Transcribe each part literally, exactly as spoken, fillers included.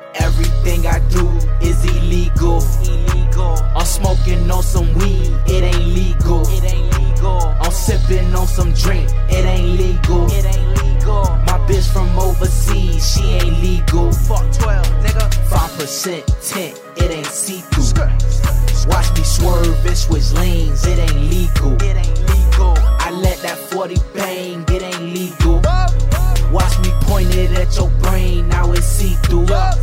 Everything I do is illegal. Illegal. I'm smoking on some weed, it ain't legal. It ain't legal. I'm sipping on some drink, it ain't legal. It ain't legal. My bitch from overseas, she ain't legal. Fuck twelve, nigga. Five percent tint, it ain't see-through. Watch me swerve and switch lanes, it ain't legal. It ain't legal. I let that forty bang, it ain't legal. Watch me point it at your brain, now it's see-through.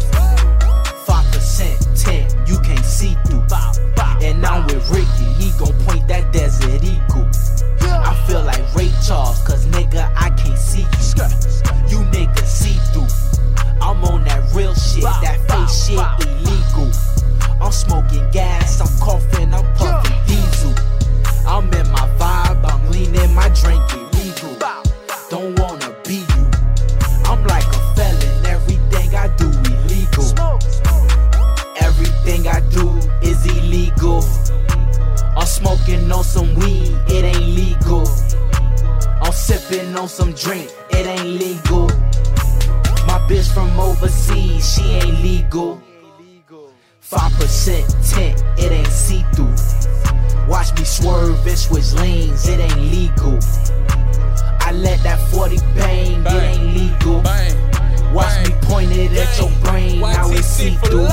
Five percent tint, you can't see through. And I'm with Ricky, he gon' point that Desert Eagle. I feel like Ray Charles, cause nigga I can't see you. You niggas see through. I'm on that real shit, that fake shit illegal. I'm smoking gas, I'm coughing, I'm puffing diesel. I'm in my vibe, I'm leaning, my drink illegal. Don't wanna be you. I'm like a felon, everything I do illegal. Everything I do is illegal. I'm smoking on some weed, it ain't legal. I'm sipping on some drink, it ain't legal. My bitch from overseas, she ain't legal. Five percent tint, it ain't see-through. Watch me swerve and switch lanes, it ain't legal. I let that forty bang, bang. It ain't legal. Bang. Watch bang. Me point it bang. At your brain, now it's see-through.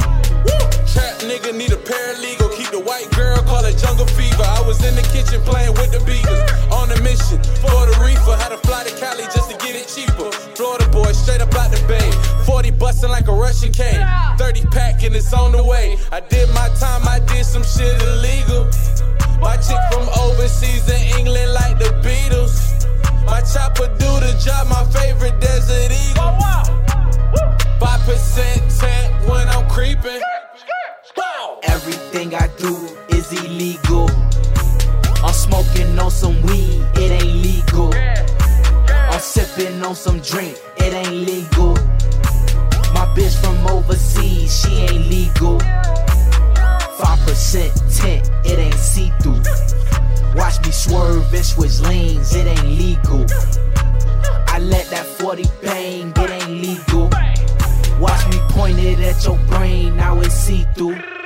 Trap nigga need a paralegal. Keep the white girl, call it jungle fever. I was in the kitchen playing with the beaters. On a mission for the reefer. Had to fly to Cali just to get it cheaper. Florida boy, straight up out the bay. forty bustin' like a Russian cane. thirty pack and it's on the way. I did my time, I did some shit illegal. My chick from overseas in England like the Beatles. My chopper do the job, my favorite Desert Eagle. five percent tent when I'm creeping. Everything I do is illegal. I'm smoking on some weed, it ain't legal. I'm sipping on some drink, it ain't legal. My bitch from overseas, she ain't legal. Five percent tint, it ain't see-through. Watch me swerve and switch lanes, it ain't legal. I let that forty bang, it ain't legal. Watch me point it at your brain, now it's see-through.